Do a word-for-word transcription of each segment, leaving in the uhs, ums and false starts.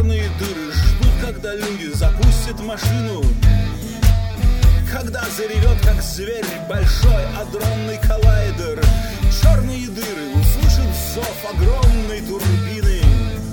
черные дыры ждут, когда люди запустят машину, когда заревет, как зверь, большой адронный коллайдер. Черные дыры услышат зов огромной турбины,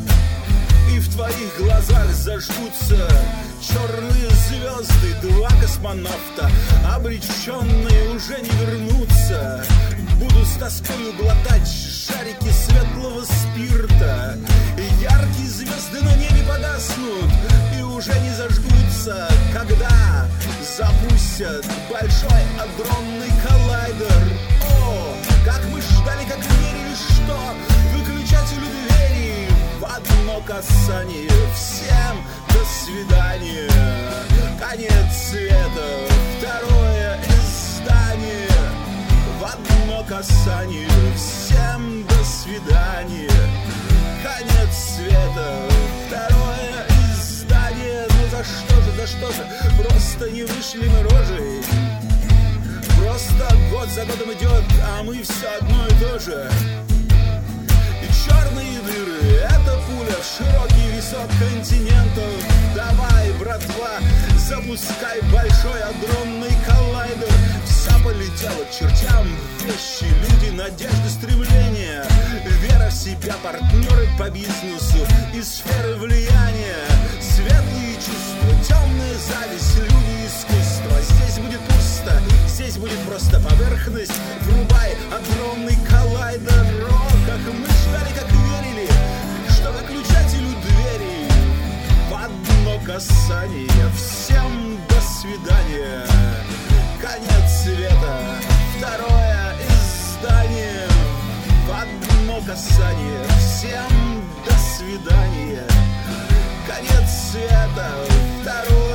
и в твоих глазах зажгутся черные звезды. Два космонавта, обреченные уже не вернутся, будут с тоскою глотать шарики светлого спирта. Яркие звезды на небе погаснут и уже не зажгутся, когда запустят большой адронный коллайдер. О, как мы ждали, как верили, что выключателю двери в одно касание. Всем до свидания. Конец света, второе издание. В одно касание. Всем до свидания. Конец света, второе издание. Ну за что же, за что же? Просто не вышли мы рожей. Просто год за годом идет, а мы все одно и то же. И черные дыры — это пуля в широкий висок континентов. Давай, братва, запускай большой адронный коллайдер. Вся полетела к чертям вещи, люди, надежды, стремления, вера в себя, партнеры по бизнесу и сферы влияния. Светлые чувства, темная зависть, люди, искусство. Здесь будет пусто, здесь будет просто поверхность. Врубай огромный коллайдер. О, как мы ждали, как верили, что выключателю двери в одно касание. Всем до свидания. Конец света, второе издание. В одно касание. Всем до свидания. Конец света, второе